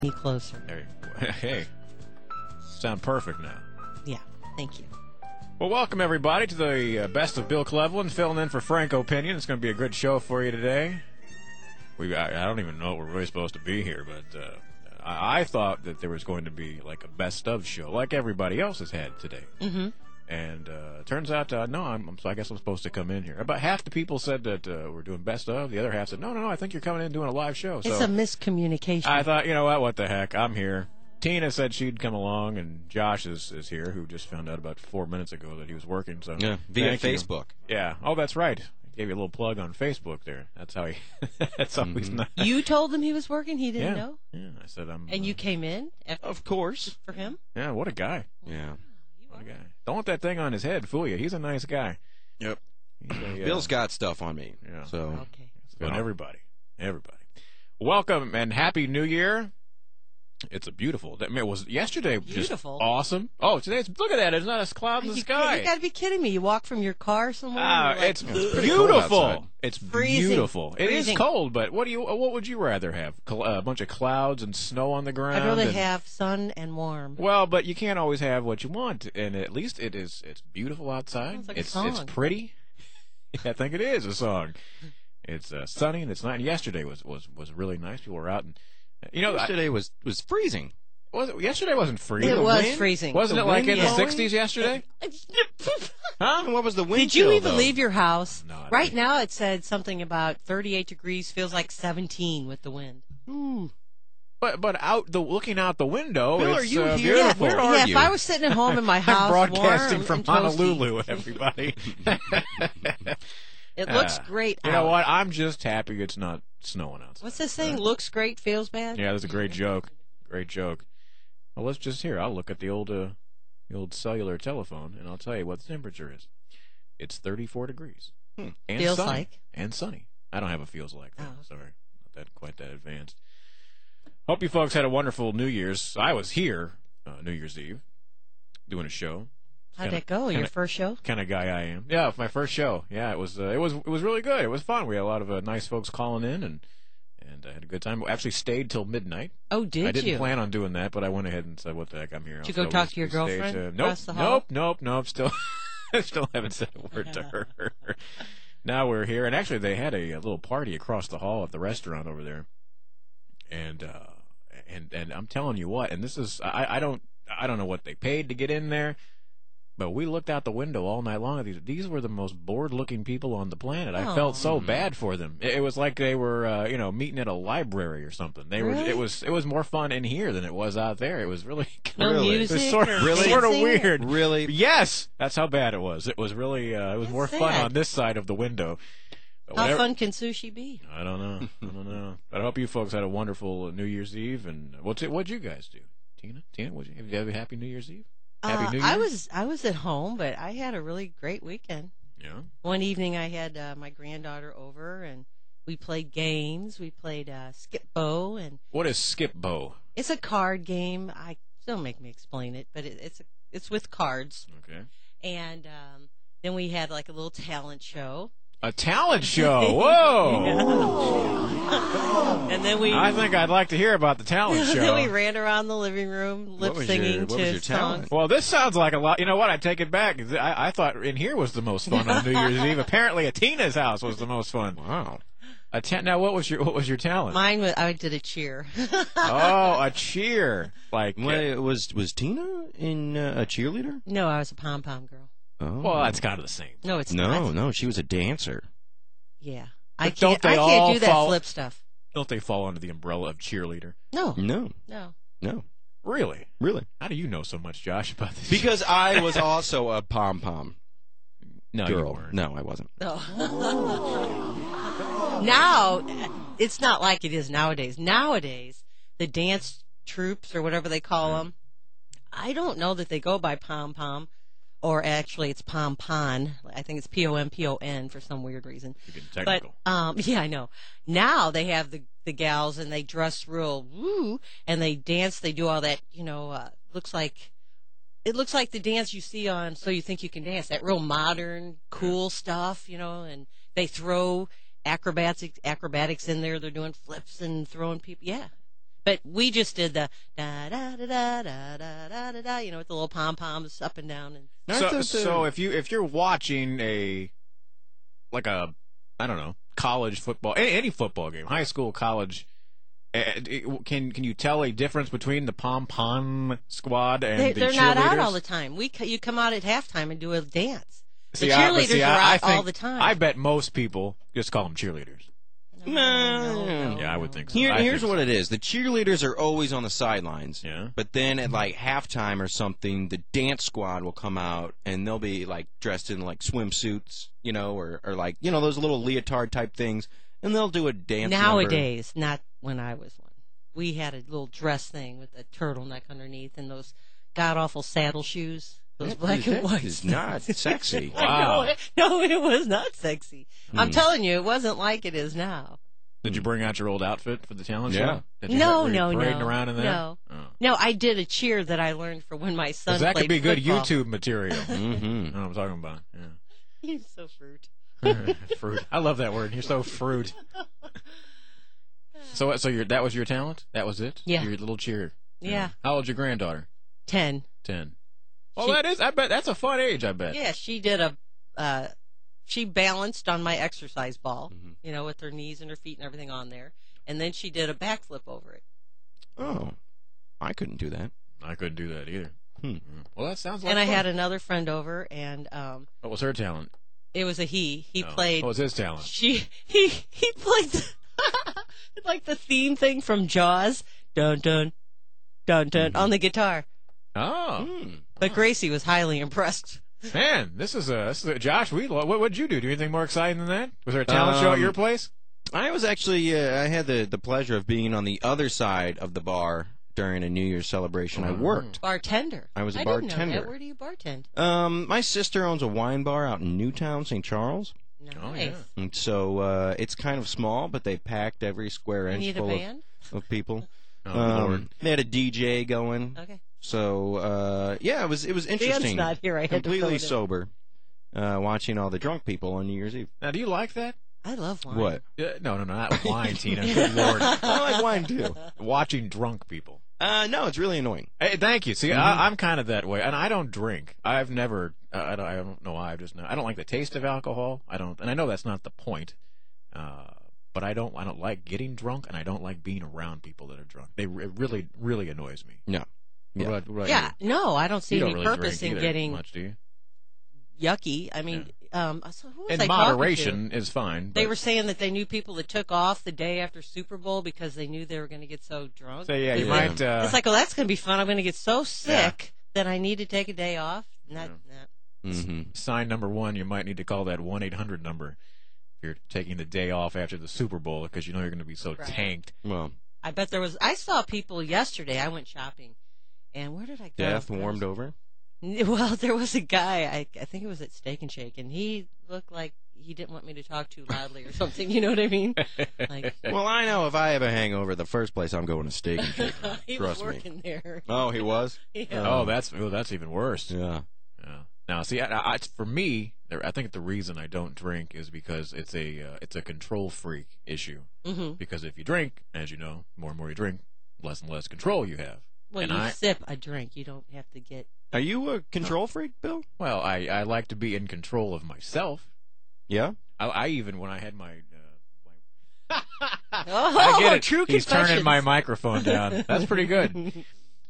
Me closer. Hey, sound perfect now. Yeah, thank you. Well, welcome everybody to the Best of Bill Cleveland, filling in for Frank Opinion. It's going to be a good show for you today. I don't even know what we're really supposed to be here, but I thought that there was going to be like a best of show, like everybody else has had today. Mm-hmm. And turns out, no, so I guess I'm supposed to come in here. About half the people said that we're doing best of. The other half said, no, I think you're coming in doing a live show. It's so a miscommunication. I thought, you know what the heck, I'm here. Tina said she'd come along, and Josh is here, who just found out about 4 minutes ago that he was working. So yeah, via thank you. Facebook. Yeah. Oh, that's right. I gave you a little plug on Facebook there. That's how he. That's how he's not. You told him he was working. He didn't know. Yeah. I said I'm. And you came in, Of course. for him. Yeah. What a guy. Yeah. What a guy. Don't let that thing on his head fool you. He's a nice guy. Yep. He's a, Bill's got stuff on me. Yeah. So. Okay. On everybody. Welcome and happy New Year. It's a beautiful. It was yesterday. Beautiful. Just awesome. Oh, today's. Look at that. There's not a cloud in the sky. You got to be kidding me. You walk from your car somewhere. and you're like, It's pretty beautiful. cold outside. It's Freezing. beautiful. It is Freezing. cold, but what would you rather have? A bunch of clouds and snow on the ground? I'd rather and- have sun and warm. Well, but you can't always have what you want, and at least it's beautiful outside. Sounds like a It's song. pretty. I think it is a song. It's sunny and it's nice. Yesterday was really nice. People were out, and Yesterday was freezing. Yesterday wasn't freezing. It the was wind? freezing. Wasn't The it like wind in the blowing? 60s yesterday? Huh? And what was the wind Did you chill, even though? leave your house? No, I Right didn't. now it said something about 38 degrees, feels like 17 with the wind. But looking out the window, Bill, it's are you here? beautiful. Where are Yeah, you? if I was sitting at home in my house, I'm broadcasting warm from and toasty, Honolulu, everybody. it looks great You out. know what? I'm just happy it's not snowing outside. What's this saying? Looks great, feels bad? Yeah, that's a great joke. Great joke. Well, let's just hear. I'll look at the old cellular telephone, and I'll tell you what the temperature is. It's 34 degrees. And Feels sunny. like. And sunny. I don't have a feels like that. Oh. Sorry. Not quite that advanced. Hope you folks had a wonderful New Year's. I was here New Year's Eve doing a show. How'd that go? Your first show? Kind of guy I am. Yeah, my first show. Yeah, it was really good. It was fun. We had a lot of nice folks calling in, and I had a good time. Actually stayed till midnight. Oh, did you? I didn't plan on doing that, but I went ahead and said, "What the heck? I'm here." Did you go talk to your girlfriend across the hall? Nope. Still haven't said a word to her. Now we're here, and actually they had a little party across the hall at the restaurant over there, and I'm telling you what, and this is I don't know what they paid to get in there. But we looked out the window all night long. These were the most bored-looking people on the planet. I felt so bad for them. It was like they were, meeting at a library or something. Really? It was more fun in here than it was out there. It was really, No Really? music it was sort or of dancing? weird. Really? Yes, that's how bad it was. It was really, it was That's more fun sad. on this side of the window. But How whatever- fun can sushi be? I don't know. But I hope you folks had a wonderful New Year's Eve. And what'd you guys do, Tina? Have you had a happy New Year's Eve? Happy New Year? I was at home, but I had a really great weekend. Yeah. One evening I had my granddaughter over, and we played games. We played Skip Bo, and What is Skip Bo? it's a card game. Don't make me explain it, but it's with cards. Okay. And then we had like a little talent show. A talent show. Whoa. And then we I think I'd like to hear about the talent then we show. ran around the living room lip was singing your to talent? songs. Well, this sounds like a lot. You know what? I take it back. I thought in here was the most fun on New Year's Eve. Apparently, at Tina's house was the most fun. Wow. Now, what was your talent? Mine was I did a cheer. Oh, a cheer. Like, Wait, was Tina in a cheerleader? No, I was a pom pom girl. Oh. well, that's kind of the same. No, it's not. No, she was a dancer. Yeah, But I don't can't. they I all can't do that fall- flip stuff. Don't they fall under the umbrella of cheerleader? No, No. no. Really? Really? How do you know so much, Josh, about this? Because I was also a pom-pom no, you girl. weren't. No, I wasn't. No. Now, it's not like it is nowadays. Nowadays, the dance troops or whatever they call them, I don't know that they go by pom pom, or actually it's pom pon. I think it's POMPON for some weird reason. You're getting But technical. yeah, I know. Now they have the gals and they dress real woo and they dance. They do all that. Looks like the dance you see on So You Think You Can Dance. That real modern, cool stuff. And they throw acrobatics in there. They're doing flips and throwing people. Yeah. But we just did the da da da da da da da da da, you know, with the little pom poms up and down. And So if you're watching I don't know, college football, any football game, high school, college, can you tell a difference between the pom pom squad and the cheerleaders? They're not out all the time. You come out at halftime and do a dance. See, the cheerleaders are out all the time. I bet most people just call them cheerleaders. No. Yeah, I would think so. Here's what it is. The cheerleaders are always on the sidelines. Yeah. But then at like halftime or something, the dance squad will come out and they'll be like dressed in like swimsuits, you know, or like, you know, those little leotard type things, and they'll do a dance Nowadays, not when I was one. We had a little dress thing with a turtleneck underneath and those god-awful saddle shoes. Those black and white. Is not sexy. Wow. No, it was not sexy. I'm telling you, it wasn't like it is now. Did you bring out your old outfit for the talent Yeah. show? Were you parading around in there? No. Oh. No, I did a cheer that I learned for when my son 'Cause that played could be good football. YouTube material. Mm-hmm. I know what I'm talking about. Yeah. You're so fruit. Fruit. I love that word. You're so fruit. So that was your talent? That was it? Yeah. Your little cheer. Yeah. How old's your granddaughter? 10. 10. Well, She- I bet that's a fun age, I bet. Yeah, she did she balanced on my exercise ball, Mhm. you know, with her knees and her feet and everything on there. And then she did a backflip over it. Oh, I couldn't do that. I couldn't do that either. Hmm. Well, that sounds like And I fun. had another friend over, and What was her talent? it was a he. He Oh. played. What was his talent? He played like the theme thing from Jaws, dun dun dun dun, on the guitar. Oh, Hmm. But Gracie was highly impressed. man, this is a Josh Wheatlaw. What would you do? Do anything more exciting than that? Was there a talent show at your place? I was actually, I had the pleasure of being on the other side of the bar during a New Year's celebration. I worked. Bartender. I was a didn't know bartender. that. Where do you bartend? My sister owns a wine bar out in Newtown, St. Charles. Nice. Oh, yeah. And so it's kind of small, but they packed every square You inch need a full band? of people. Oh, Lord. They had a DJ going. Okay. So yeah, it was interesting. Dan's not here. I had to Completely throw it in. sober, watching all the drunk people on New Year's Eve. Now, do you like that? I love wine. What? No, not wine, Tina. Good Lord. I like wine too. Watching drunk people. No, it's really annoying. Hey, thank you. See, Mm-hmm. I'm kind of that way, and I don't drink. I've never. I don't know why. I don't like the taste of alcohol. I don't, and I know that's not the point. But I don't like getting drunk, and I don't like being around people that are drunk. It really, really annoys me. No. Yeah. What about Yeah, you? no, I don't see You any don't really purpose drink in either getting much, do you? yucky. I mean, so who was In I talking moderation to? is fine. They but- were saying that they knew people that took off the day after Super Bowl because they knew they were going to get so drunk. So yeah, you Yeah. might. It's like, oh, that's going to be fun. I'm going to get so sick that I need to take a day off. Mm-hmm. Sign number one, you might need to call that 1-800 number if you're taking the day off after the Super Bowl because you know you're going to be so Right. tanked. Well, I bet there was. I saw people yesterday. I went shopping, and where did I go? death warmed over. Well, there was a guy. I think it was at Steak and Shake, and he looked like he didn't want me to talk too loudly or something. You know what I mean? Like Well, I know if I have a hangover, the first place I'm going to Steak and Shake. he Trust was me. working there. Oh, he was. Yeah. Oh, that's even worse. Yeah. Yeah. Now, see, for me, I think the reason I don't drink is because it's a control freak issue. Mm-hmm. Because if you drink, as you know, more and more you drink, less and less control you have. Well, And you I- sip a drink. You don't have to get. Are you a control freak, Bill? Well, I like to be in control of myself. Yeah. I even when I had my. Oh, I get it. true He's turning confessions. my microphone down. That's pretty good.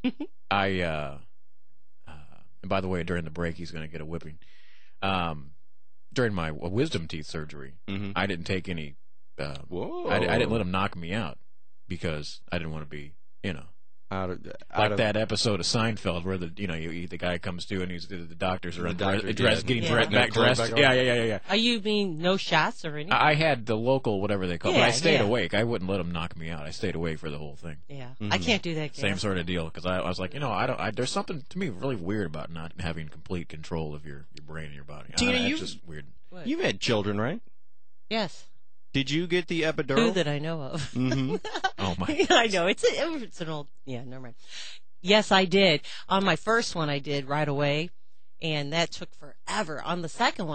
And by the way, during the break, he's going to get a whipping. During my wisdom teeth surgery, Mm-hmm. I didn't take any. Whoa. I didn't let him knock me out because I didn't want to be, out of that episode of Seinfeld where the guy comes to and the doctors are The doctor, dressed, yeah. getting Yeah. back Clothes dressed. back on. Yeah. Are you mean no shots or anything? I had the local whatever they call it. But Yeah, I stayed yeah. awake. I wouldn't let him knock me out. I stayed awake for the whole thing. Yeah, Mhm. I can't do that. Same Gav. sort of deal because I was like, there's something to me really weird about not having complete control of your brain and your body. Tina, It's you- just weird. What? You've had children, right? Yes, Did you get the two epidural? that I know of. Mm-hmm. Oh my! Yeah, I know it's an old. Yeah, never mind. Yes, I did. On my first one, I did right away, and that took forever. On the second one,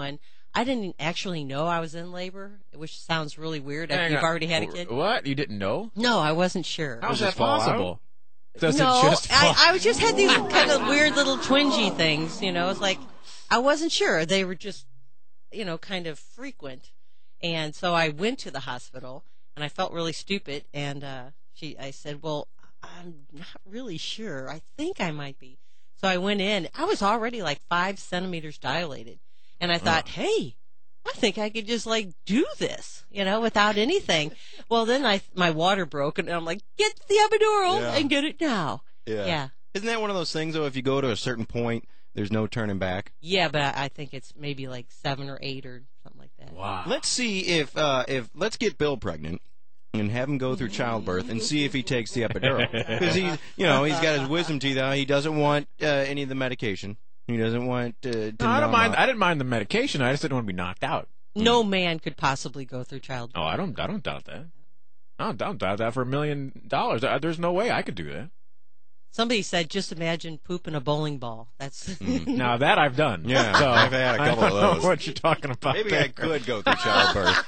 I didn't actually know I was in labor, which sounds really weird after Hang you've on. already had a kid. What? You didn't know? No, I wasn't sure. How's Does it that fall out? possible? Does no, it just fall? I just had these kind of weird little twingy things, you know. It's like I wasn't sure. They were just, you know, kind of frequent. And so I went to the hospital, and I felt really stupid. And I said, well, I'm not really sure. I think I might be. So I went in. I was already like 5 centimeters dilated. And I thought, hey, I think I could just like do this, you know, without anything. Well, then my water broke, and I'm like, get the epidural and get it now. Yeah. Isn't that one of those things, though, if you go to a certain point, there's no turning back? Yeah, but I think it's maybe like 7 or 8 or something like that. Wow. Let's see if let's get Bill pregnant and have him go through childbirth and see if he takes the epidural. Because he's got his wisdom teeth out. He doesn't want any of the medication. He doesn't want to No, I don't numb mind. out. I didn't mind the medication. I just didn't want to be knocked out. No man could possibly go through childbirth. Oh, I don't doubt that. I don't doubt that for $1 million. There's no way I could do that. Somebody said, just imagine pooping a bowling ball. That's Now that I've done. Yeah, So, I've had a couple I of don't know those. what you're talking about. Maybe there. I could go through childbirth.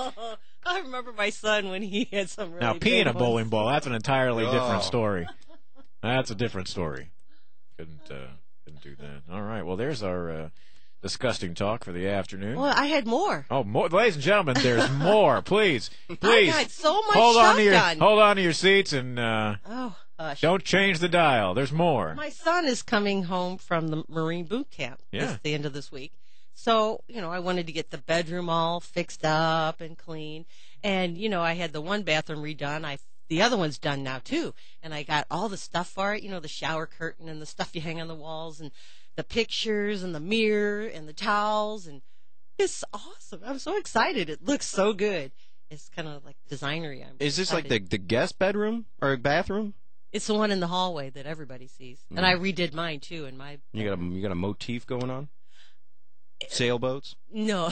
I remember my son when he had some really Now big peeing a ones. bowling ball, that's an entirely Oh. different story. That's a different story. Couldn't do that. All right. Well, there's our disgusting talk for the afternoon. Well, I had more. Oh, more, ladies and gentlemen, there's more. Please. I Hold got so much stuff on to your done. hold on to your seats and Oh, hush. don't change the dial. There's more. My son is coming home from the Marine boot camp Yeah. the end of this week. So, you know, I wanted to get the bedroom all fixed up and clean. And, you know, I had the one bathroom redone. The other one's done now, too. And I got all the stuff for it, you know, the shower curtain and the stuff you hang on the walls and the pictures and the mirror and the towels. And it's awesome. I'm so excited. It looks so good. It's kind of like designery. I'm Is this like excited. the guest bedroom or bathroom? It's the one in the hallway that everybody sees. And I redid mine, too, in my You got a motif going on? Sailboats? No.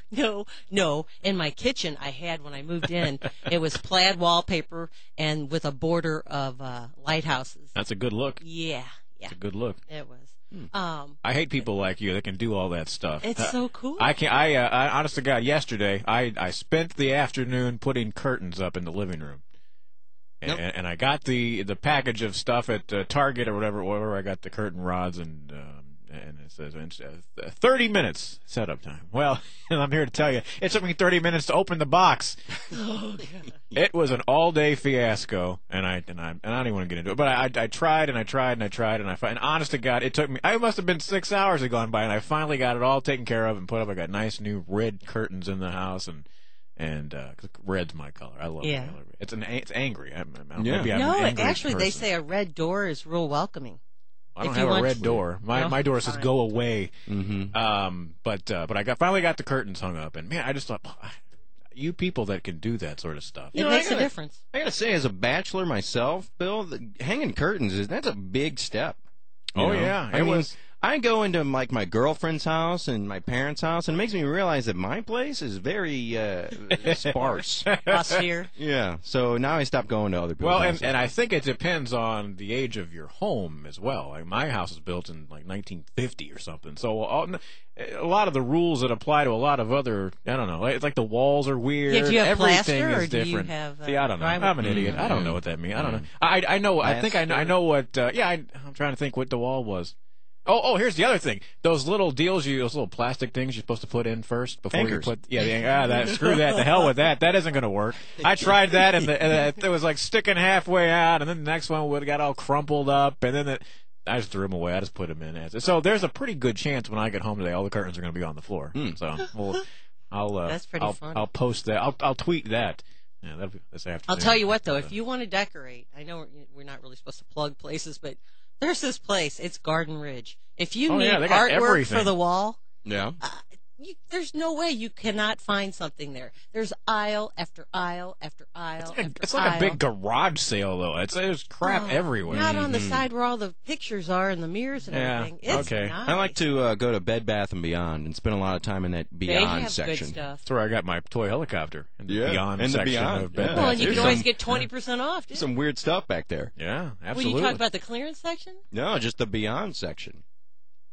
In my kitchen, I had when I moved in, it was plaid wallpaper and with a border of lighthouses. That's a good look. Yeah, It's a good look. it was. I hate people like you that can do all that stuff. It's so cool. I can't. I honest to God, yesterday I spent the afternoon putting curtains up in the living room, and I got the package of stuff at Target or wherever I got the curtain rods and it says 30 minutes setup time. Well, and I'm here to tell you, it took me 30 minutes to open the box. Oh, God. It was an all-day fiasco, and I don't even want to get into it. But I tried and I tried and I tried and honest to God, it took me. I must have been 6 hours had gone by, and I finally got it all taken care of and put up. I got nice new red curtains in the house, and 'cause red's my color. I love Yeah. the color. It's angry. Yeah. Maybe I'm No, an angry actually, they person. say a red door is real welcoming. I don't if you have a want red to- door. No? My door says Fine. go away. Mm-hmm. But I finally got the curtains hung up, and man, I just thought, you people that can do that sort of stuff. It know, makes I a gotta- difference. I gotta say, as a bachelor myself, Bill, hanging curtains that's a big step. You Oh, know? yeah, I it mean, was- I go into like my girlfriend's house and my parents' house, and it makes me realize that my place is very sparse. Austere. Yeah, so now I stopped going to other people's Well, houses. and I think it depends on the age of your home as well. Like my house was built in like 1950 or something, so a lot of the rules that apply to a lot of other, I don't know, it's like the walls are weird. Yeah, do you have Everything plaster, is or do you different. have, See, I don't know. drywall? I'm an idiot. I don't know what that means. I don't know. I know. I think I know what. I'm trying to think what the wall was. Oh, here's the other thing. Those little deals, those little plastic things you're supposed to put in first before Anchors. you put. Yeah, screw that. The hell with that. That isn't going to work. I tried that, and it was like sticking halfway out, and then the next one would have got all crumpled up, and then I just threw them away. I just put them in. So there's a pretty good chance when I get home today, all the curtains are going to be on the floor. So I'll That's pretty funny. I'll post that. I'll tweet that. Yeah, that'll be this afternoon. I'll tell you what, though, if you want to decorate, I know we're not really supposed to plug places, but there's this place. It's Garden Ridge. If you need they got artwork everything. for the wall, yeah. there's no way you cannot find something there. There's aisle after aisle after aisle after It's like aisle. a big garage sale, though. There's crap Oh, everywhere. Not on the side where all the pictures are and the mirrors and Yeah, everything. It's okay. nice. I like to go to Bed Bath & Beyond and spend a lot of time in that They Beyond have section. good stuff. That's where I got my toy helicopter. In the Yeah, Beyond in the section Beyond, of Bed yeah. Well, Bath. and you There's can always some- get 20% off, too. Some weird stuff back there. Yeah, Well, absolutely. you talked about the clearance section? No, just the Beyond section.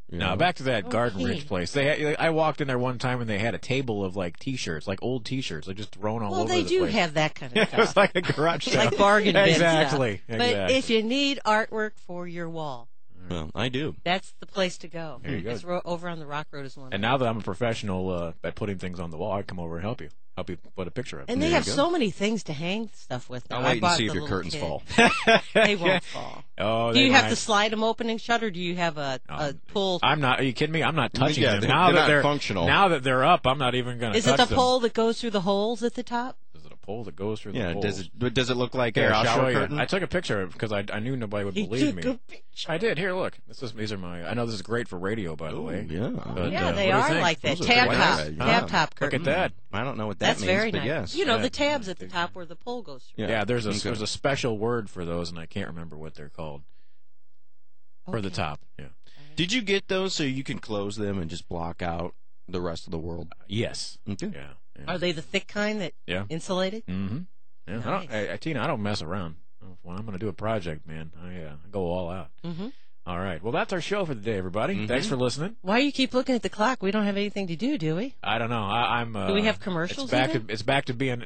You Now know? back to that Garden Okay. Ridge place. I walked in there one time and they had a table of like T-shirts, like old T-shirts, like just thrown all Well, over they the do place. have that kind of Yeah, it was stuff. like a garage sale. Like bargain bins. Exactly. Yeah. Exactly. But if you need artwork for your wall, Well, I do. that's the place to go. There you go. It's over on the Rock Road is one. And now that I'm a professional at putting things on the wall, I come over and help you put a picture up. And they There you have go. so many things to hang stuff with. Now. I'll I wait and bought see if the your little curtains kid. fall. They won't fall. Oh, Do they you have might. to slide them open and shut, or do you have a pull? I'm not. Are you kidding me? I'm not touching Yeah, them they're now that not they're functional. Now that they're up, I'm not even going to. Is touch it the them. pole that goes through the holes at the top? Is it a pole that goes through the Yeah. holes? Does it look like Here, a I'll shower show you. curtain? I took a picture of it because I knew nobody would You believe took me. a picture. I did. Here, look. These are my. I know this is great for radio, by the Ooh, way. yeah. But, Yeah, what they do you are think? like that. Those are Tab very top, nice. tab Yeah. top Look curtain. at that. I don't know what that That's means, very but nice. yes. You know, Yeah. the tabs at the top where the pole goes through. Yeah, there's Okay. a special word for those, and I can't remember what they're called. For the Okay. top, yeah. Did you get those so you can close them and just block out the rest of the world? Yes. Okay. Yeah. Yeah. Are they the thick kind that Yeah. insulated? Mm-hmm. Yeah. Nice. Tina, I don't mess around. When I'm going to do a project, man, I go all out. Mm-hmm. All right. Well, that's our show for the day, everybody. Mhm. Thanks for listening. Why you keep looking at the clock? We don't have anything to do we? I don't know. I'm. Do we have commercials? It's back to being.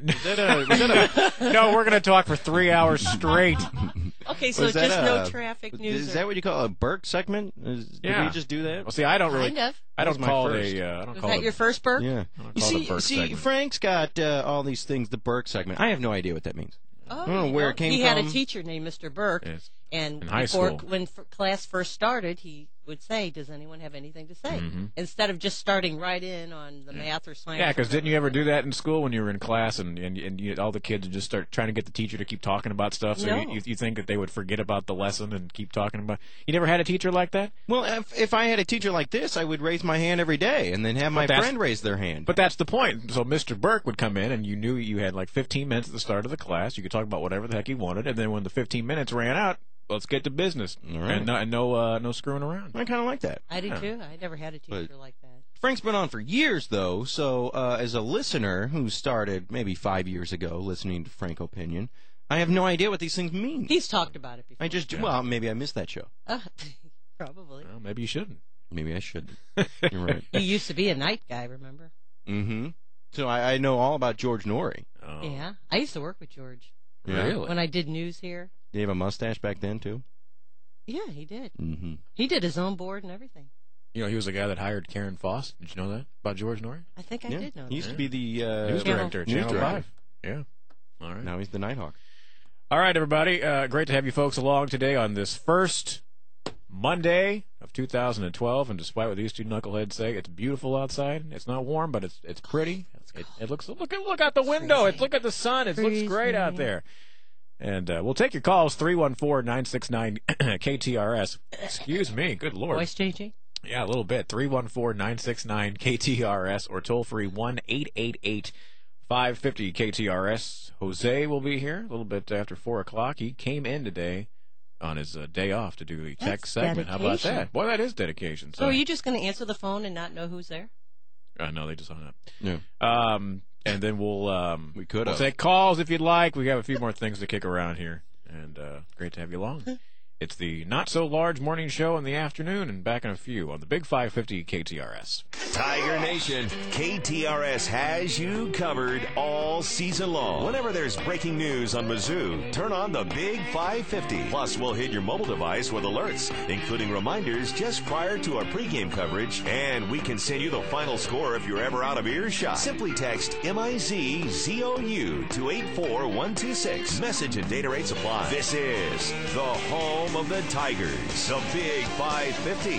No, we're going to talk for 3 hours straight. Okay, so Was just that no a- traffic news. Is that what you call a Burke segment? Did Yeah. we just do that? Well, see, I don't really. Kind of. I don't That was my call first. it a. I don't Was call that it. your first Burke? Yeah. I don't You call it a see, Burke segment. Frank's got all these things. The Burke segment. I have no idea what that means. Oh, I don't know where it came he had a from. teacher named Mr. Burke, Yes. and In high before school. when class first started, he would say, "Does anyone have anything to say?" Mhm. Instead of just starting right in on the math or science. Yeah, or because didn't you whatever. ever do that in school when you were in class and all the kids would just start trying to get the teacher to keep talking about stuff? So No. you think that they would forget about the lesson and keep talking about? You never had a teacher like that? Well, if I had a teacher like this, I would raise my hand every day and then have my that's- friend raise their hand. But that's the point. So Mr. Burke would come in, and you knew you had like 15 minutes at the start of the class. You could talk about whatever the heck you wanted, and then when the 15 minutes ran out, let's get to business. All right. And no screwing around. I kind of like that. I do Yeah. too. I never had a teacher like that. Frank's been on for years, though, so as a listener who started maybe 5 years ago listening to Frank Opinion, I have no idea what these things mean. He's talked about it before. I just, well, maybe I missed that show. Probably. Well, maybe you shouldn't. Maybe I should. You're right. He used to be a night guy, remember? Mm-hmm. So I know all about George Norrie. Oh, Yeah. I used to work with George Yeah. Really? when I did news here. Did he have a mustache back then, too? Yeah, he did. Mm-hmm. He did his own board and everything. You know, he was the guy that hired Karen Foss. Did you know that about George Norrie? I think I Yeah. did know He used that. to be the News Channel- director, News Channel director. 5. Yeah. All right. Now he's the Nighthawk. All right, everybody. Great to have you folks along today on this first Monday of 2012. And despite what these two knuckleheads say, it's beautiful outside. It's not warm, but it's pretty. It looks. Look out the window. freezing. Look at the sun. It looks great out Freezing. there. And we'll take your calls 314-969 KTRS. Excuse me. Good Lord. Voice changing? Yeah, a little bit. 314-969 KTRS or toll free 1-888-550 KTRS. Jose will be here a little bit after 4 o'clock. He came in today on his day off to do the tech That's segment. How about dedication. that? Boy, that is dedication. So are you just going to answer the phone and not know who's there? No, they just hung up. Yeah. And then we'll We could we'll have. take calls if you'd like. We have a few more things to kick around here, and great to have you along. It's the Not So Large Morning Show in the afternoon, and back in a few on the Big 550 KTRS. Tiger Nation, KTRS has you covered all season long. Whenever there's breaking news on Mizzou, turn on the Big 550. Plus, we'll hit your mobile device with alerts, including reminders just prior to our pregame coverage, and we can send you the final score if you're ever out of earshot. Simply text MIZZOU to 84126. Message and data rates apply. This is the home of the Tigers, the Big 550,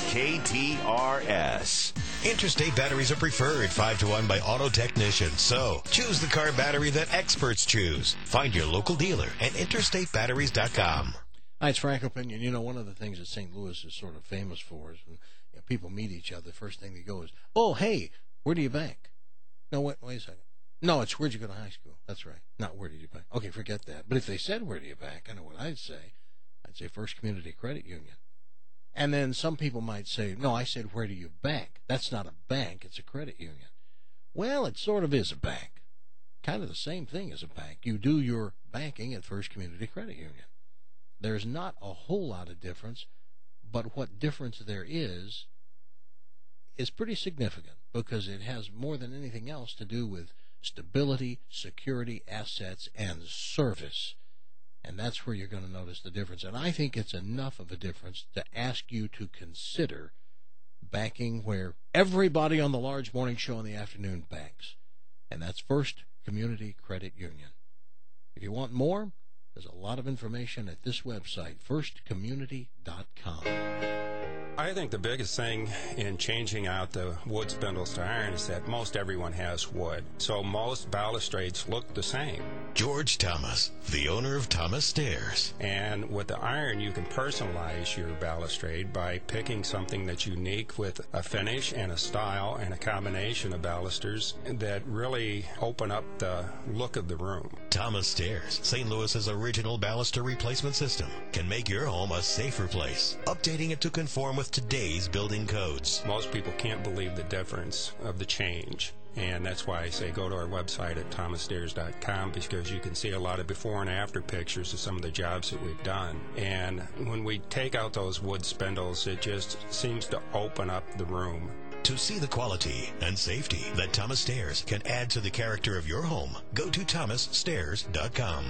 KTRS. Interstate batteries are preferred 5-to-1 by auto technicians. So choose the car battery that experts choose. Find your local dealer at interstatebatteries.com. Hi, it's Frank Opinion. You know, one of the things that St. Louis is sort of famous for is when people meet each other, the first thing they go is, "Oh, hey, where do you bank?" No, wait a second. No, it's where'd you go to high school? That's right. Not where did you bank. Okay, forget that. But if they said where do you bank, I know what I'd say. I'd say First Community Credit Union. And then some people might say, no, I said where do you bank? That's not a bank, it's a credit union. Well, it sort of is a bank. Kind of the same thing as a bank. You do your banking at First Community Credit Union. There's not a whole lot of difference, but what difference there is is pretty significant because it has more than anything else to do with stability, security, assets, and service. And that's where you're going to notice the difference. And I think it's enough of a difference to ask you to consider banking where everybody on the large morning show in the afternoon banks. And that's First Community Credit Union. If you want more, there's a lot of information at this website, firstcommunity.com. I think the biggest thing in changing out the wood spindles to iron is that most everyone has wood. So most balustrades look the same. George Thomas, the owner of Thomas Stairs. And with the iron, you can personalize your balustrade by picking something that's unique with a finish and a style and a combination of balusters that really open up the look of the room. Thomas Stairs, St. Louis's original baluster replacement system, can make your home a safer place, updating it to conform with today's building codes. Most people can't believe the difference of the change. And that's why I say go to our website at thomasstairs.com, because you can see a lot of before and after pictures of some of the jobs that we've done. And when we take out those wood spindles, it just seems to open up the room. To see the quality and safety that Thomas Stairs can add to the character of your home, go to thomasstairs.com.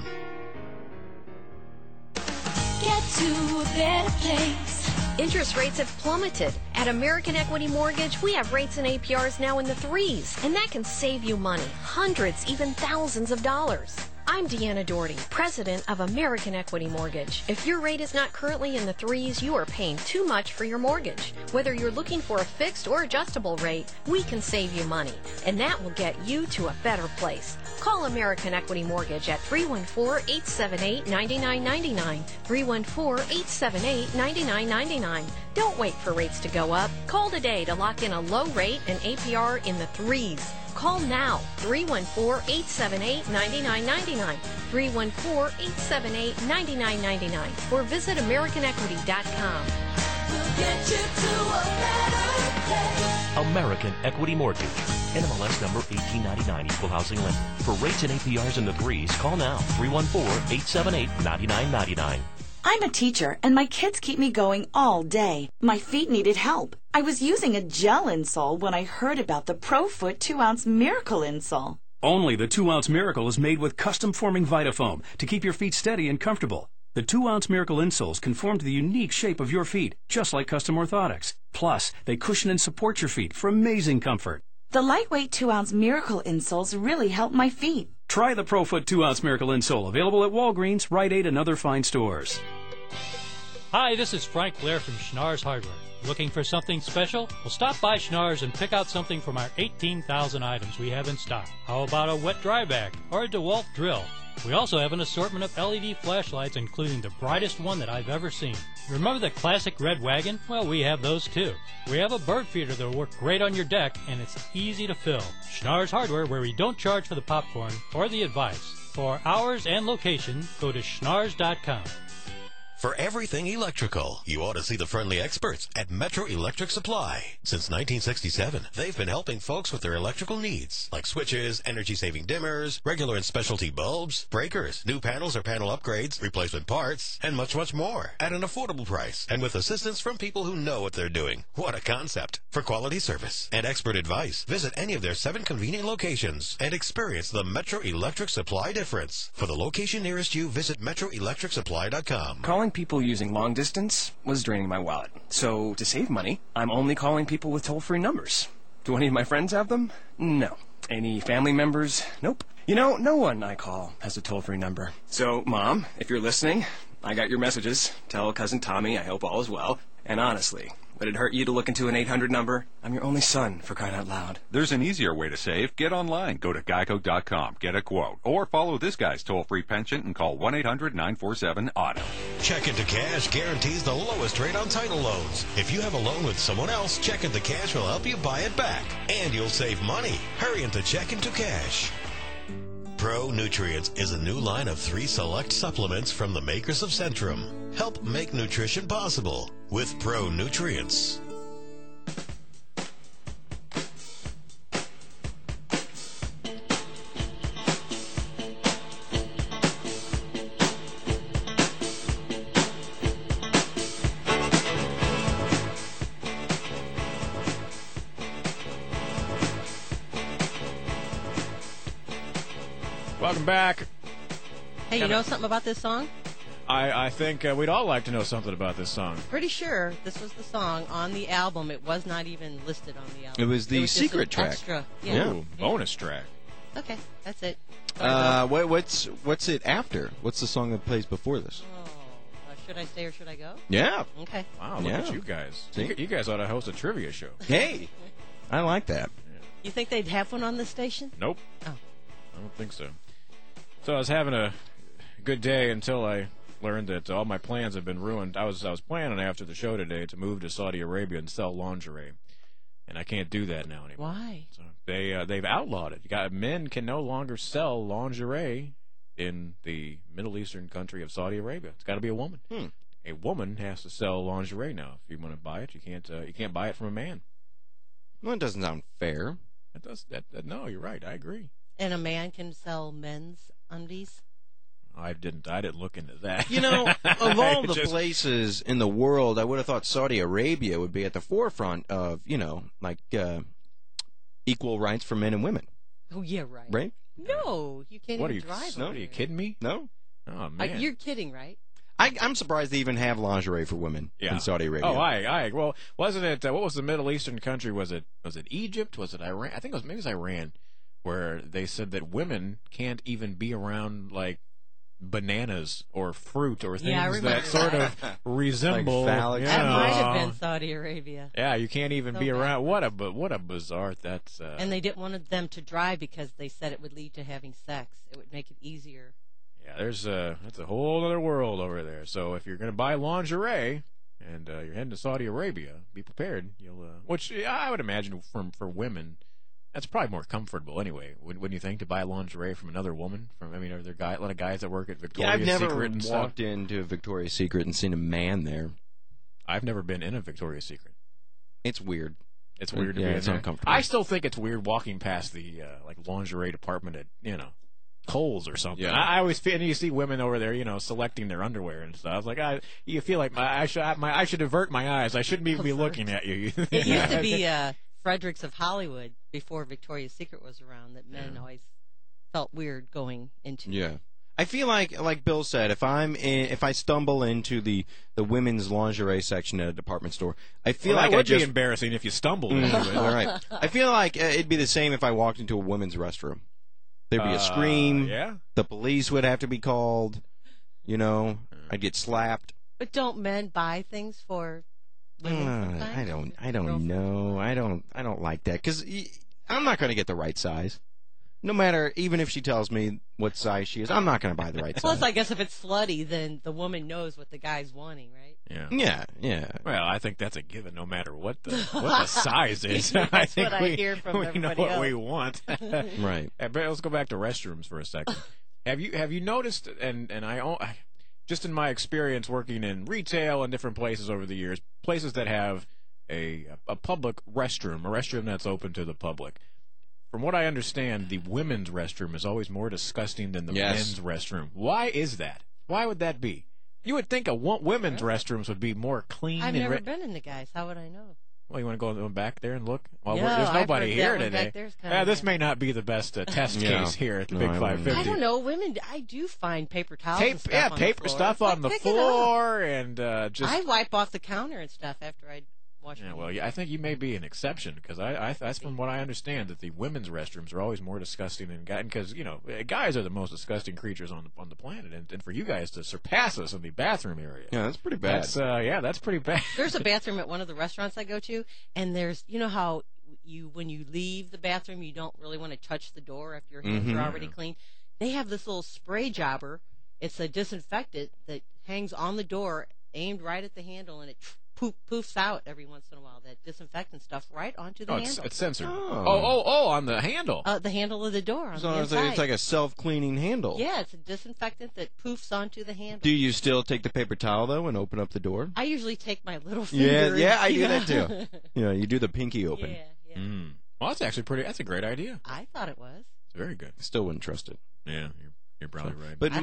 Get to a better place. Interest rates have plummeted. At American Equity Mortgage, we have rates and APRs now in the 3s, and that can save you money, hundreds, even thousands of dollars. I'm Deanna Doherty, president of American Equity Mortgage. If your rate is not currently in the 3s, you are paying too much for your mortgage. Whether you're looking for a fixed or adjustable rate, we can save you money, and that will get you to a better place. Call American Equity Mortgage at 314-878-9999, 314-878-9999. Don't wait for rates to go up. Call today to lock in a low rate and APR in the 3s. Call now, 314-878-9999, 314-878-9999, or visit AmericanEquity.com. We'll get you to a better place. American Equity Mortgage. NMLS number 1899, Equal Housing Lender. For rates and APRs in the 3s, call now, 314-878-9999. I'm a teacher, and my kids keep me going all day. My feet needed help. I was using a gel insole when I heard about the ProFoot 2-ounce Miracle insole. Only the 2-ounce Miracle is made with custom-forming Vitafoam to keep your feet steady and comfortable. The 2-ounce Miracle insoles conform to the unique shape of your feet, just like custom orthotics. Plus, they cushion and support your feet for amazing comfort. The lightweight 2-ounce Miracle insoles really help my feet. Try the ProFoot 2-ounce Miracle insole, available at Walgreens, Rite Aid, and other fine stores. Hi, this is Frank Blair from Schnarr's Hardware. Looking for something special? Well, stop by Schnarr's and pick out something from our 18,000 items we have in stock. How about a wet dry bag or a DeWalt drill? We also have an assortment of LED flashlights, including the brightest one that I've ever seen. Remember the classic red wagon? Well, we have those too. We have a bird feeder that'll work great on your deck, and it's easy to fill. Schnarr's Hardware, where we don't charge for the popcorn or the advice. For hours and location, go to schnarrs.com. For everything electrical, you ought to see the friendly experts at Metro Electric Supply. Since 1967, they've been helping folks with their electrical needs, like switches, energy-saving dimmers, regular and specialty bulbs, breakers, new panels or panel upgrades, replacement parts, and much, much more at an affordable price and with assistance from people who know what they're doing. What a concept! For quality service and expert advice, visit any of their 7 convenient locations and experience the Metro Electric Supply difference. For the location nearest you, visit MetroElectricSupply.com. Calling people using long distance was draining my wallet. So to save money, I'm only calling people with toll-free numbers. Do any of my friends have them? No. Any family members? Nope. You know, no one I call has a toll-free number. So, Mom, if you're listening, I got your messages. Tell Cousin Tommy I hope all is well. And honestly, would it hurt you to look into an 800 number? I'm your only son, for crying out loud. There's an easier way to save. Get online. Go to geico.com. Get a quote. Or follow this guy's toll-free penchant and call 1-800-947-AUTO. Check Into Cash guarantees the lowest rate on title loans. If you have a loan with someone else, Check Into Cash will help you buy it back. And you'll save money. Hurry into Check Into Cash. Pro Nutrients is a new line of 3 select supplements from the makers of Centrum. Help make nutrition possible with Pro Nutrients. Welcome back. Hey, you know something about this song? I think we'd all like to know something about this song. Pretty sure this was the song on the album. It was not even listed on the album. It was the just secret an track. Extra. Yeah. Ooh, bonus track. Okay, that's it. What's it after? What's the song that plays before this? Should I stay or should I go? Yeah. Okay. Wow, look at you guys. See? You guys ought to host a trivia show. Hey, I like that. You think they'd have one on the station? Nope. Oh. I don't think so. So I was having a good day until I learned that all my plans have been ruined. I was planning after the show today to move to Saudi Arabia and sell lingerie, and I can't do that now anymore. Why? So they've outlawed it. Men can no longer sell lingerie in the Middle Eastern country of Saudi Arabia. It's got to be a woman. A woman has to sell lingerie now. If you want to buy it, you can't buy it from a man. Well, it doesn't sound fair. It does. No, you're right. I agree. And a man can sell men's undies? I didn't look into that. You know, of all the places in the world, I would have thought Saudi Arabia would be at the forefront of, equal rights for men and women. Oh, yeah, right. Right? No, you can't even drive. No, are you kidding me? No. Oh, man. You're kidding, right? I'm surprised they even have lingerie for women in Saudi Arabia. Oh, well, wasn't it? What was the Middle Eastern country? Was it Egypt? Was it Iran? I think it was Iran, where they said that women can't even be around like bananas or fruit or things that sort of resemble. Like phallic. That might have been Saudi Arabia. Yeah, you can't even be around. What a bizarre. That's. And they didn't want them to drive because they said it would lead to having sex. It would make it easier. Yeah, that's a whole other world over there. So if you're going to buy lingerie and you're heading to Saudi Arabia, be prepared. Which I would imagine for women, that's probably more comfortable anyway. Wouldn't you think, to buy lingerie from another woman? Are there a lot of guys that work at Victoria's Secret? I've never and walked stuff? into Victoria's Secret and seen a man there. I've never been in a Victoria's Secret. It's weird. It's weird to be in it's there. uncomfortable. I still think it's weird walking past the lingerie department at Kohl's or something. Yeah. I always feel, and you see women over there, selecting their underwear and stuff. I was like, you feel like I should avert my eyes. I shouldn't even be looking at you. It used to be Fredericks of Hollywood before Victoria's Secret was around that men always felt weird going into. Yeah. I feel like Bill said, if I stumble into the women's lingerie section at a department store, I feel like that would be embarrassing if you stumbled into it. All right. I feel like it'd be the same if I walked into a women's restroom. There'd be a scream. Yeah. The police would have to be called. I'd get slapped. But don't men buy things for women? I don't know. I don't like that because I'm not going to get the right size. No matter, even if she tells me what size she is, I'm not going to buy the right size. Plus, I guess if it's slutty, then the woman knows what the guy's wanting, right? Yeah. Well, I think that's a given, no matter what the size is. That's I think what I hear from we know everybody what else. we want. Right. But let's go back to restrooms for a second. Have you noticed? And I just in my experience working in retail and different places over the years, places that have a public restroom, a restroom that's open to the public. From what I understand, the women's restroom is always more disgusting than the men's restroom. Why is that? Why would that be? You would think women's restrooms would be more clean. I've never been in the guys. How would I know? Well, you want to go back there and look? Well, No, there's I've nobody heard here that one today. back there's kinda This may not be the best test Yeah. case here at the No, Big I wouldn't. 550. I don't know. Women, I do find paper towels and stuff on paper the floor. stuff on the Pick it up. floor and just. I wipe off the counter and stuff after I wash Yeah, my well, I think you may be an exception because that's from what I understand that the women's restrooms are always more disgusting than guys because guys are the most disgusting creatures on the planet, and for you guys to surpass us in the bathroom area, that's pretty bad. That's pretty bad. There's a bathroom at one of the restaurants I go to, and there's how when you leave the bathroom you don't really want to touch the door after your hands are already clean. They have this little spray jobber. It's a disinfectant that hangs on the door, aimed right at the handle, and it poofs out every once in a while, that disinfectant stuff right onto the handle. It's censored. Oh, on the handle. The handle of the door on So the inside. it's like a self-cleaning handle. Yeah, it's a disinfectant that poofs onto the handle. Do you still take the paper towel, though, and open up the door? I usually take my little finger. Yeah, I do that, too. You do the pinky open. Yeah. Well, that's actually that's a great idea. I thought it was. It's very good. Still wouldn't trust it. Yeah, you're probably right. But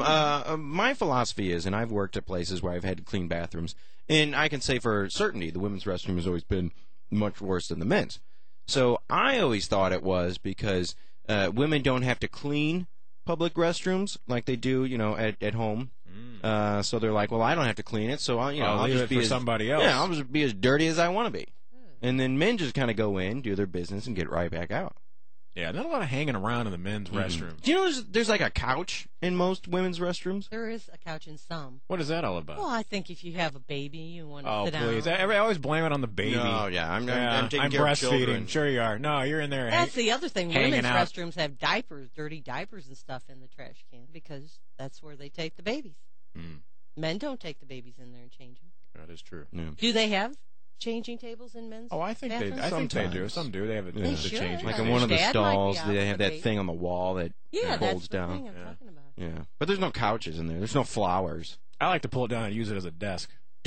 my philosophy is, and I've worked at places where I've had to clean bathrooms, and I can say for certainty the women's restroom has always been much worse than the men's. So I always thought it was because women don't have to clean public restrooms like they do, at home. So they're like, well, I don't have to clean it, so I'll leave just it be for somebody else. Yeah, I'll just be as dirty as I want to be. And then men just kind of go in, do their business, and get right back out. Yeah, not a lot of hanging around in the men's restrooms. Do you know there's like a couch in most women's restrooms? There is a couch in some. What is that all about? Well, I think if you have a baby, you want to Oh, sit please. down. I always blame it on the baby. No, yeah, I'm taking care of breastfeeding. children. Sure you are. No, you're in there. That's the other thing. hanging Women's out. restrooms have diapers, dirty diapers and stuff in the trash can because that's where they take the babies. Men don't take the babies in there and change them. That is true. Yeah. Do they have changing tables in men's? Oh, I think they. bathrooms? I think they do. Sometimes. Some do. They have it. They the should. change. Like I in one of the Dad might be stalls, out they with have the that baby. thing on the wall that Yeah, folds that's the down. thing I'm talking about. Yeah, but there's no couches in there. There's no flowers. I like to pull it down and use it as a desk.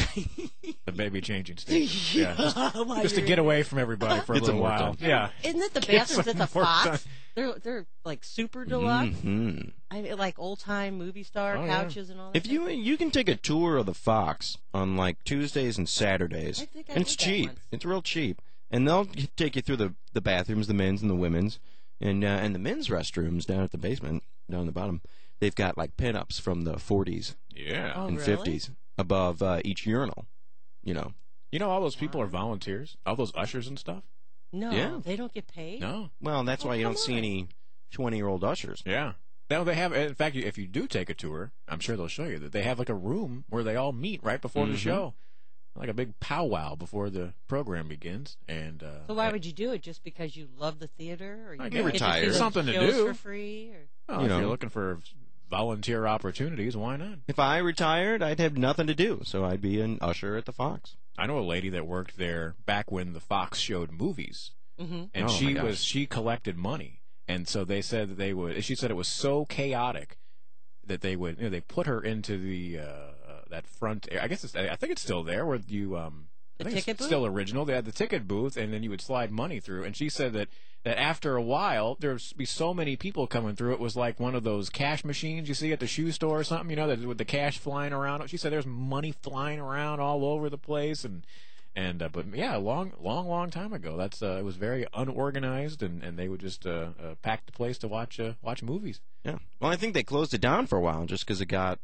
The baby changing station. Yeah, just to get away from everybody for a Get some little work while. done. Yeah. Isn't it the Get bathrooms at some the work Fox? They're like super deluxe. Mm-hmm. I mean, like old time movie star Oh, yeah. couches and all that. If you can take a tour of the Fox on like Tuesdays and Saturdays, I think I and it's did that cheap. once. It's real cheap, and they'll take you through the bathrooms, the men's and the women's, and the men's restrooms down at the basement, down at the bottom. They've got like pinups from the 40s Yeah. Oh, and really? 50s above each urinal. You know, all those people are volunteers. All those ushers and stuff. No, Yeah. they don't get paid. No. Well, that's why you come don't see on. any 20-year-old ushers. Yeah. No, they have. In fact, if you do take a tour, I'm sure they'll show you that they have like a room where they all meet right before the show, like a big powwow before the program begins. And So why would you do it? Just because you love the theater, or you I get get to see retired. the Something to shows do. for free? Or... if you're looking for volunteer opportunities, why not? If I retired, I'd have nothing to do, so I'd be an usher at the Fox. I know a lady that worked there back when the Fox showed movies, and Oh, my gosh. she collected money, and so they said that they would. She said it was so chaotic that they would. They put her into the that front. I guess I think it's still there where you. I The think ticket it's booth? still original. They had the ticket booth, and then you would slide money through. And she said that after a while, there'd be so many people coming through, it was like one of those cash machines you see at the shoe store or something, that with the cash flying around. She said there's money flying around all over the place, but yeah, a long time ago. That's it was very unorganized, and they would just pack the place to watch movies. Yeah. Well, I think they closed it down for a while just because it got,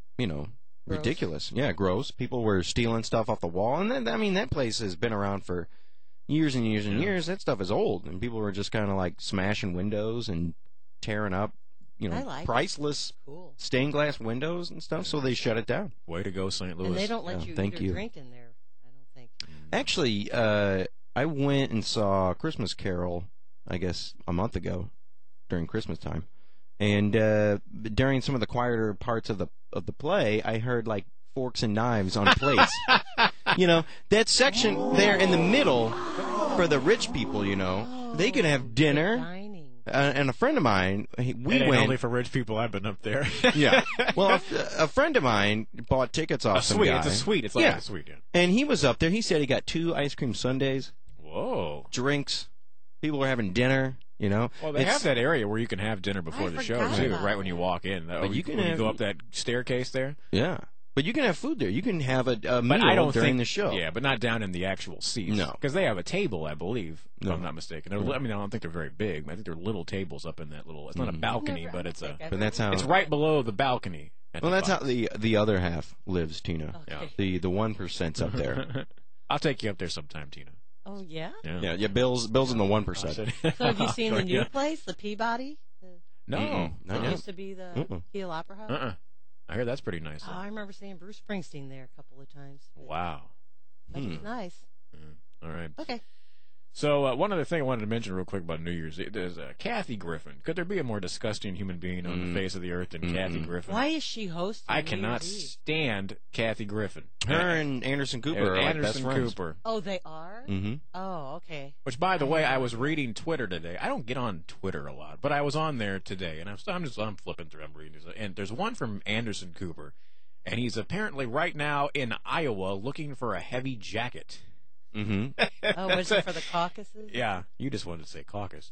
ridiculous. Yeah, gross. People were stealing stuff off the wall, and then that place has been around for years and years and years. That stuff is old, and people were just kind of like smashing windows and tearing up, I like it. priceless Cool. stained glass windows and stuff. So they shut it down. Way to go, St. Louis. And they don't let Yeah, you thank eat or you. drink in there. I don't think. Actually, I went and saw Christmas Carol, I guess, a month ago during Christmas time, and during some of the quieter parts of the play, I heard like forks and knives on plates. That section there in the middle for the rich people. They could have dinner. Dining. And a friend of mine, we It ain't went. only for rich people. I've been up there. Yeah. Well, a friend of mine bought tickets off some guy. It's a suite. It's like a suite. Yeah. And he was up there. He said he got 2 ice cream sundaes, Whoa. drinks. People were having dinner. Well, they have that area where you can have dinner before the show forgot too, about right when you that. walk in. But you can when have- you go up that staircase there. Yeah. But you can have food there. You can have a But meal I don't during think the show. Yeah, but not down in the actual seats. No. because they have a table, I believe, if No. I'm not mistaken. I don't think they're very big. I think they're little tables up in that little. It's not a Mhm. balcony, but it's a. But that's how. It's right below the balcony. at Well, the that's how Fox. the other half lives, Tina. Okay. The 1%'s up there. I'll take you up there sometime, Tina. Oh yeah. Yeah. Bill's in the 1%. So have you seen the new Yeah. place, the Peabody? No, Not It yet. used to be the Mm-mm. Kiel Opera House. I hear that's pretty nice. Oh, I remember seeing Bruce Springsteen there a couple of times. Wow. That was nice. All right. Okay. So one other thing I wanted to mention real quick about New Year's, there's Kathy Griffin. Could there be a more disgusting human being on the face of the earth than Kathy Griffin? Why is she hosting? I New cannot Year's Eve? stand Kathy Griffin. Her and Anderson Cooper are like best Anderson friends. Cooper. Oh, they are. Mm-hmm. Oh, okay. Which, by the way, I was reading Twitter today. I don't get on Twitter a lot, but I was on there today, and I'm flipping through. I'm reading this, and there's one from Anderson Cooper, and he's apparently right now in Iowa looking for a heavy jacket. Mm-hmm. Oh, was it for the caucuses? Yeah, you just wanted to say caucus.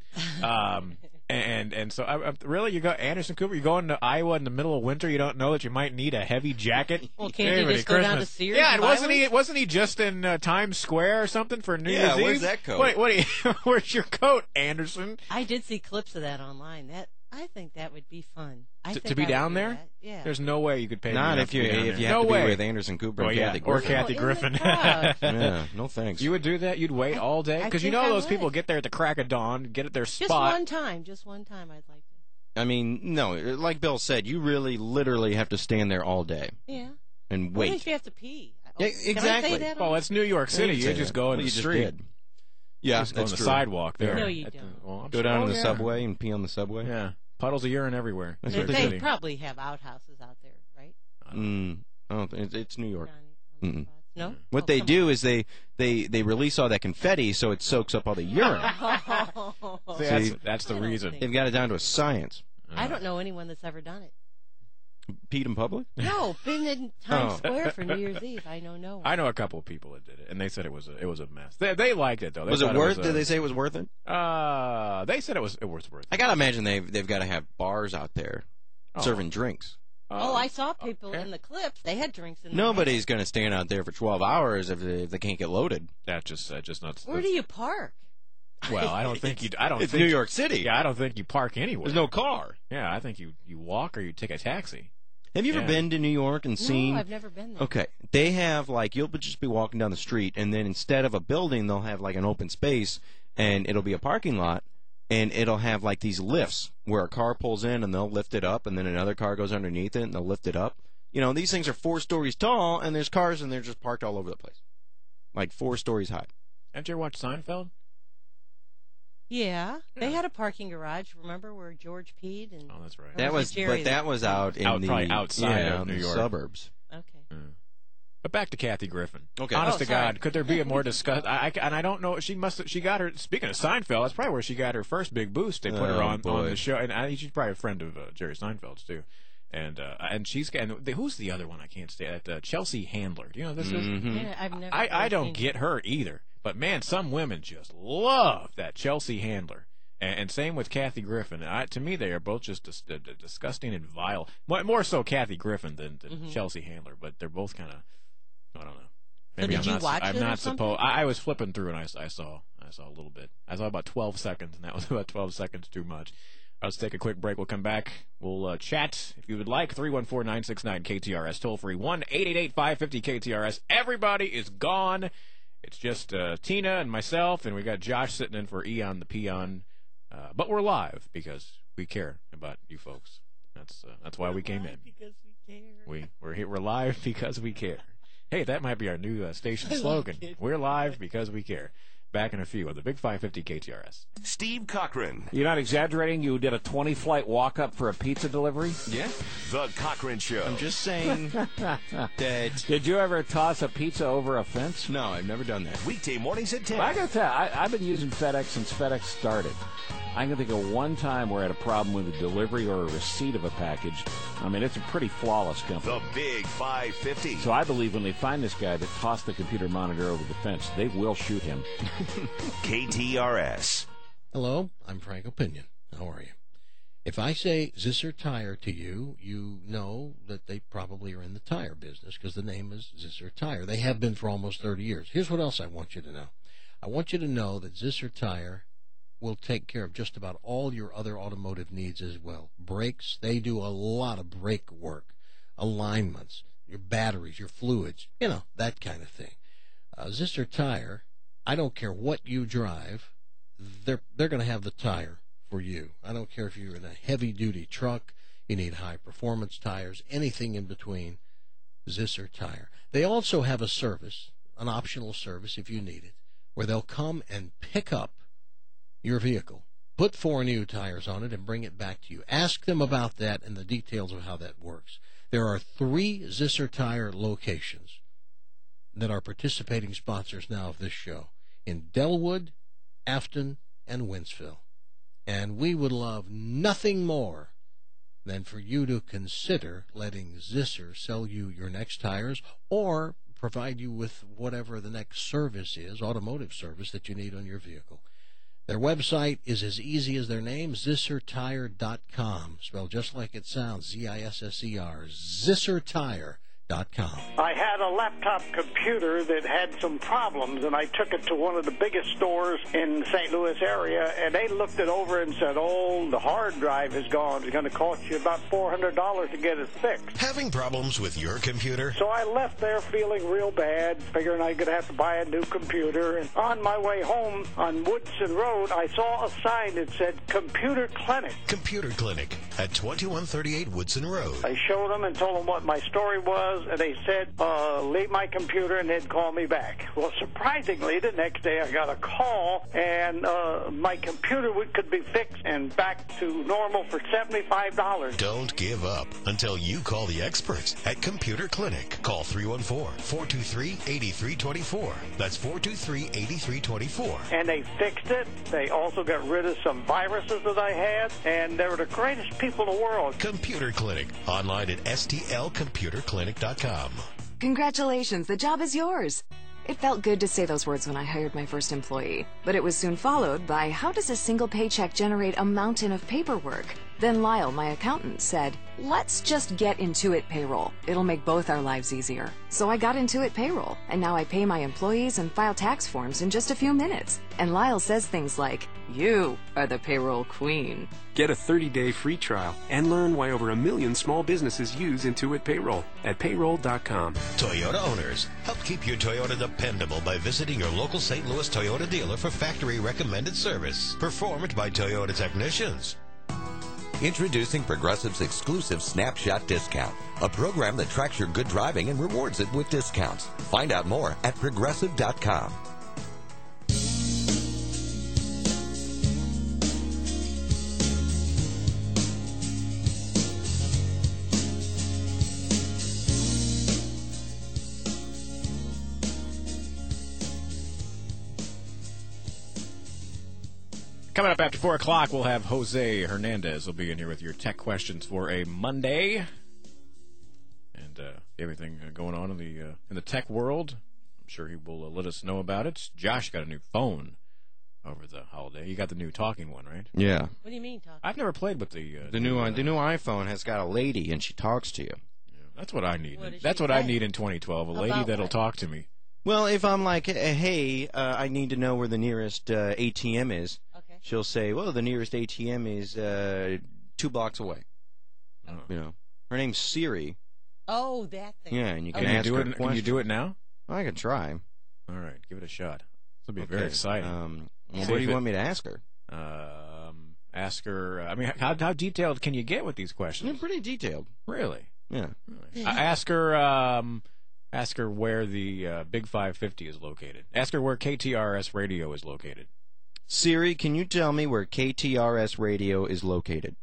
And so, really, you go Anderson Cooper. You go into Iowa in the middle of winter. You don't know that you might need a heavy jacket. Well, can't you just go down to Sears? Yeah, and and buy wasn't he just in Times Square or something for New Yeah, Year's Eve? where's that coat? Wait, where's your coat, Anderson? I did see clips of that online. I think that would be fun. To be down there? Yeah. There's no way you could pay. Not if you have to be with Anderson Cooper and Kathy Griffin. Or Kathy Griffin. Yeah, no thanks. You would do that? You'd wait all day? Because you know those people get there at the crack of dawn, get at their spot. Just one time I'd like to. I mean, no, like Bill said, you really literally have to stand there all day. Yeah. And Why wait. don't you have to pee? Yeah, exactly. Can I say that? Well, it's New York City. You just go in the street. Yeah, just go on that's the true. sidewalk there. No, you don't. Go down to the subway and pee on the subway. Yeah, puddles of urine everywhere. That's They probably have outhouses out there, right? I don't think it's New York. No. What they do is they release all that confetti so it soaks up all the urine. See, that's the reason. They've got it down to a science. I don't know anyone that's ever done it. Peed in public? No, been in Times Square for New Year's Eve. I know no one. I know a couple of people that did it, and they said it was a mess. They liked it though. Was it worth? Did they say it was worth it? They said it was worth it. I gotta imagine they've got to have bars out there serving drinks. I saw people in the clips. They had drinks in. Nobody's going to stand out there for 12 hours if they can't get loaded. That's just not. Where do you park? Well, I don't think you. It's New York City. Yeah, I don't think you park anywhere. There's no car. Yeah, I think you walk or you take a taxi. Have you ever been to New York and seen? No, I've never been there. Okay, they have you'll just be walking down the street, and then instead of a building, they'll have an open space, and it'll be a parking lot, and it'll have these lifts where a car pulls in and they'll lift it up, and then another car goes underneath it and they'll lift it up. You know, these things are 4 stories tall, and there's cars and they're just parked all over the place, 4 stories high. Haven't you ever watched Seinfeld? Yeah, they had a parking garage. Remember where George peed? And oh, that's right. That was out in probably outside of New York suburbs. Okay. But back to Kathy Griffin. Okay. Honest to God, could there be a more disgust? And I don't know. She got her. Speaking of Seinfeld, that's probably where she got her first big boost. They put her on the show, and she's probably a friend of Jerry Seinfeld's too. And who's the other one I can't stand? Chelsea Handler. Do you know who this is? Yeah, I've never. I don't get her either. But man, some women just love that Chelsea Handler. And same with Kathy Griffin. To me, they are both just disgusting and vile. More so Kathy Griffin than Chelsea Handler. But they're both kind of, I don't know. Maybe did you watch it I'm or not something? supposed. I was flipping through and I saw a little bit. I saw about 12 seconds, and that was about 12 seconds too much. Let's take a quick break. We'll come back. We'll chat if you would like. 314-969-KTRS. Toll free 1-888-550-KTRS. Everybody is gone. It's just Tina and myself, and we got Josh sitting in for Eon the Peon. But we're live because we care about you folks. That's why we came in. Because we care. We're here. We're live because we care. Hey, that might be our new station slogan. We're live because we care. Back in a few on the Big 550 KTRS. Steve Cochran. You're not exaggerating? You did a 20-flight walk-up for a pizza delivery? Yeah. The Cochran Show. I'm just saying that... Did you ever toss a pizza over a fence? No, I've never done that. Weekday mornings at 10. I got to tell you, I've been using FedEx since FedEx started. I can think of one time where I had a problem with a delivery or a receipt of a package. I mean, it's a pretty flawless company. The Big 550. So I believe when they find this guy that tossed the computer monitor over the fence, they will shoot him. KTRS. Hello, I'm Frank Opinion. How are you? If I say Zisser Tire to you, you know that they probably are in the tire business because the name is Zisser Tire. They have been for almost 30 years. Here's what else I want you to know. I want you to know that Zisser Tire will take care of just about all your other automotive needs as well. Brakes, they do a lot of brake work, alignments, your batteries, your fluids, that kind of thing. Zisser Tire, I don't care what you drive, they're going to have the tire for you. I don't care if you're in a heavy-duty truck, you need high-performance tires, anything in between, Zisser Tire. They also have a service, an optional service if you need it, where they'll come and pick up your vehicle, put 4 new tires on it, and bring it back to you. Ask them about that and the details of how that works. There are 3 Zisser Tire locations that are participating sponsors now of this show, in Delwood, Afton, and Winsville. And we would love nothing more than for you to consider letting Zisser sell you your next tires or provide you with whatever the next service is, automotive service, that you need on your vehicle. Their website is as easy as their name, ZisserTire.com, spelled just like it sounds, Z-I-S-S-E-R, ZisserTire.com. I had a laptop computer that had some problems, and I took it to one of the biggest stores in the St. Louis area, and they looked it over and said, oh, the hard drive is gone. It's going to cost you about $400 to get it fixed. Having problems with your computer? So I left there feeling real bad, figuring I could have to buy a new computer. And on my way home on Woodson Road, I saw a sign that said Computer Clinic. Computer Clinic at 2138 Woodson Road. I showed them and told them what my story was, and they said, leave my computer and they'd call me back. Well, surprisingly, the next day I got a call, and my computer could be fixed and back to normal for $75. Don't give up until you call the experts at Computer Clinic. Call 314-423-8324. That's 423-8324. And they fixed it. They also got rid of some viruses that I had, and they were the greatest people in the world. Computer Clinic. Online at stlcomputerclinic.com. Congratulations, the job is yours. It felt good to say those words when I hired my first employee, but it was soon followed by, how does a single paycheck generate a mountain of paperwork? Then Lyle, my accountant, said, let's just get Intuit Payroll. It'll make both our lives easier. So I got Intuit Payroll, and now I pay my employees and file tax forms in just a few minutes. And Lyle says things like, you are the payroll queen. Get a 30-day free trial and learn why over 1 million small businesses use Intuit Payroll at payroll.com. Toyota owners, help keep your Toyota dependable by visiting your local St. Louis Toyota dealer for factory-recommended service. Performed by Toyota technicians. Introducing Progressive's exclusive Snapshot Discount, a program that tracks your good driving and rewards it with discounts. Find out more at Progressive.com. Coming up after 4 o'clock, we'll have Jose Hernandez will be in here with your tech questions for a Monday. And everything going on in the tech world, I'm sure he will let us know about it. Josh got a new phone over the holiday. You got the new talking one, right? Yeah. What do you mean talking? I've never played with the new iPhone has got a lady, and she talks to you. Yeah, that's what I need. That's what I need in 2012, a lady that'll talk to me. Well, if I'm like, hey, I need to know where the nearest ATM is, she'll say, well, the nearest ATM is 2 blocks away. Oh. You know, her name's Siri. Oh, that thing. Yeah, and you can ask her questions. Can you do it now? I can try. All right, give it a shot. This will be very exciting. What do you want me to ask her? Ask her. I mean, how detailed can you get with these questions? They're pretty detailed. Really? Yeah. Really. Ask her. Ask her where the Big 550 is located. Ask her where KTRS Radio is located. Siri, can you tell me where KTRS Radio is located?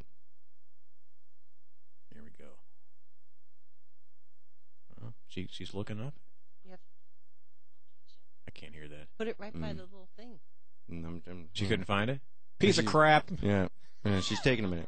Here we go. She's looking up? Yep. I can't hear that. Put it right by the little thing. She couldn't find it? Piece of crap. Yeah. She's taking a minute.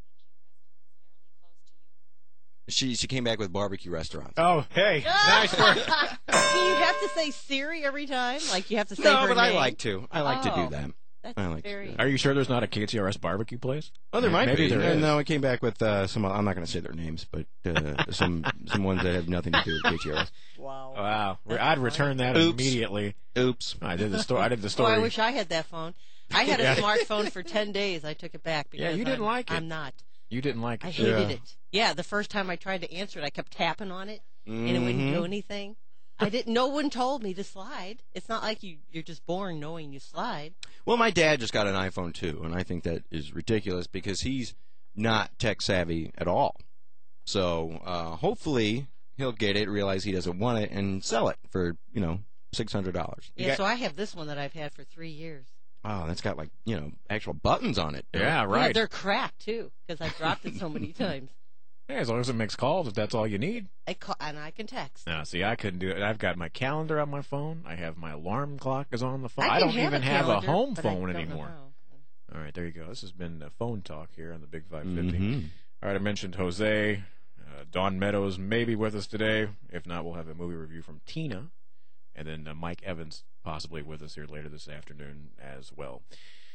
She came back with barbecue restaurants. Oh, hey. Nice work. Do you have to say Siri every time? Like you have to say No, her but name? I like to. I like to do that. Very... Are you sure there's not a KTRS barbecue place? Oh, there might Maybe be. There is. No, it came back with some. I'm not going to say their names, but some ones that have nothing to do with KTRS. Wow. I'd return that immediately. Oops. I did the story. Oh, I wish I had that phone. I had a smartphone for 10 days. I took it back because you didn't like it. I'm not. You didn't like it. I hated it. Yeah, the first time I tried to answer it, I kept tapping on it, and it wouldn't do anything. No one told me to slide. It's not like you're just born knowing you slide. Well, my dad just got an iPhone too, and I think that is ridiculous because he's not tech savvy at all. So hopefully he'll get it, realize he doesn't want it, and sell it for $600. Yeah, so I have this one that I've had for 3 years. Oh, that's got actual buttons on it. Yeah, right. Yeah, they're cracked too because I dropped it so many times. Yeah, as long as it makes calls, if that's all you need. And I can text. No, see, I couldn't do it. I've got my calendar on my phone. I have my alarm clock is on the phone. I don't have even a have calendar, a home but phone I don't anymore. know. All right, there you go. This has been phone talk here on the Big 550. Mm-hmm. All right, I mentioned Jose. Dawn Meadows may be with us today. If not, we'll have a movie review from Tina. And then Mike Evans possibly with us here later this afternoon as well.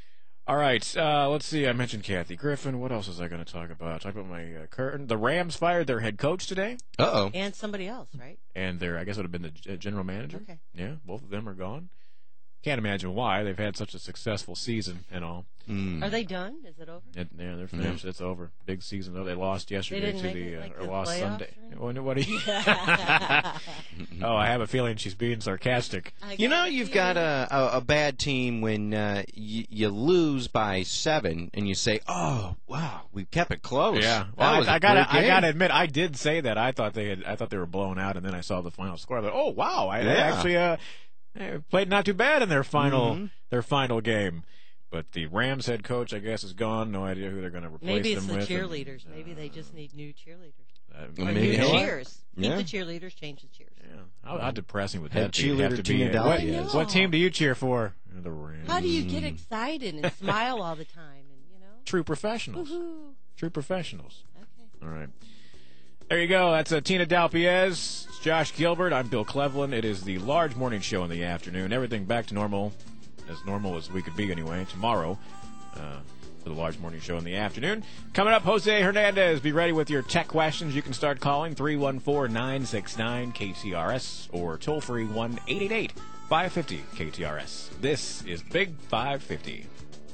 All right, let's see. I mentioned Kathy Griffin. What else was I going to talk about? Talk about my curtain. The Rams fired their head coach today. Uh-oh. And somebody else, right? And their, I guess it would have been the general manager. Okay. Yeah, both of them are gone. Can't imagine why. They've had such a successful season and all. Are they done? Is it over? Yeah, they're finished. It's over. Big season, though. They lost yesterday to the or lost Sunday. What do you? Oh, I have a feeling she's being sarcastic. You know, you've got a bad team when you lose by 7 and you say, "Oh, wow, we kept it close." Yeah, well, I gotta admit, I did say that. I thought they were blown out, and then I saw the final score. I thought, oh wow, they actually played not too bad in their final game. But the Rams head coach, I guess, is gone. No idea who they're going to replace them with. Maybe it's the cheerleaders. Maybe they just need new cheerleaders. Or maybe new cheers. Yeah. Keep the cheerleaders, change the cheers. Yeah. How depressing would Head that be? cheerleader Tina Dalpiez. What team do you cheer for? The Rams. How do you get excited and smile all the time? And True professionals. Woo-hoo. True professionals. Okay. All right. There you go. That's Tina Dalpiez. It's Josh Gilbert. I'm Bill Cleveland. It is the large morning show in the afternoon. Everything back to normal as we could be anyway, tomorrow for the large morning show in the afternoon. Coming up, Jose Hernandez. Be ready with your tech questions. You can start calling 314-969-KTRS or toll-free 1-888-550-KTRS. This is Big 550.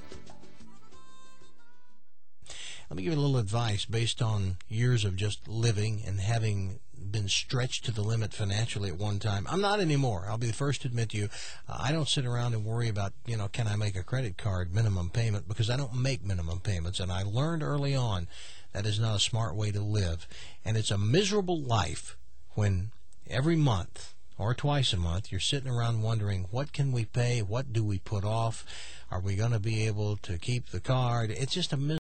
Let me give you a little advice based on years of just living and having been stretched to the limit financially at one time. I'm not anymore. I'll be the first to admit to you, I don't sit around and worry about, can I make a credit card minimum payment, because I don't make minimum payments. And I learned early on that is not a smart way to live. And it's a miserable life when every month or twice a month you're sitting around wondering, what can we pay? What do we put off? Are we going to be able to keep the card? It's just a miserable